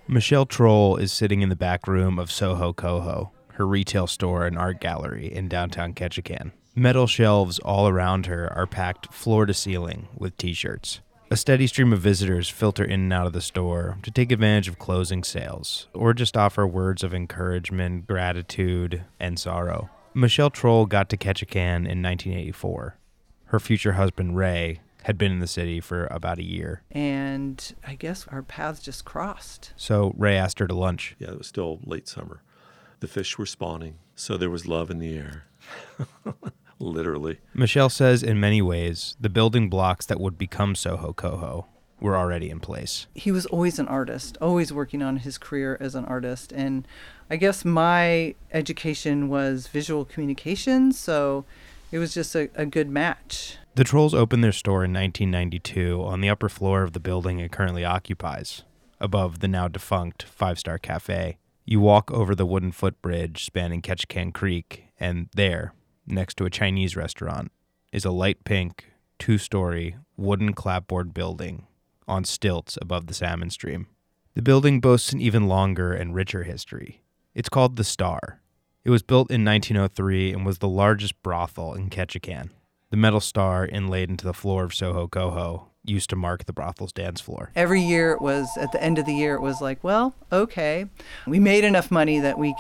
Michelle Troll is sitting in the back room of Soho Coho, her retail store and art gallery in downtown Ketchikan. Metal shelves all around her are packed floor to ceiling with t-shirts. A steady stream of visitors filter in and out of the store to take advantage of closing sales, or just offer words of encouragement, gratitude, and sorrow. Michelle Troll got to Ketchikan in 1984. Her future husband, Ray, had been in the city for about a year. And I guess our paths just crossed. So Ray asked her to lunch. Yeah, it was still late summer. The fish were spawning, so there was love in the air. Literally. Michelle says in many ways, the building blocks that would become Soho Coho were already in place. He was always an artist, always working on his career as an artist. And I guess my education was visual communication, so it was just a good match. The Trolls opened their store in 1992 on the upper floor of the building it currently occupies, above the now defunct Five-Star Cafe. You walk over the wooden footbridge spanning Ketchikan Creek, and there, next to a Chinese restaurant, is a light pink, 2-story, wooden clapboard building on stilts above the salmon stream. The building boasts an even longer and richer history. It's called The Star. It was built in 1903 and was the largest brothel in Ketchikan. The metal star inlaid into the floor of Soho Coho used to mark the brothel's dance floor. Every year it was, at the end of the year, it was like, well, okay, we made enough money that we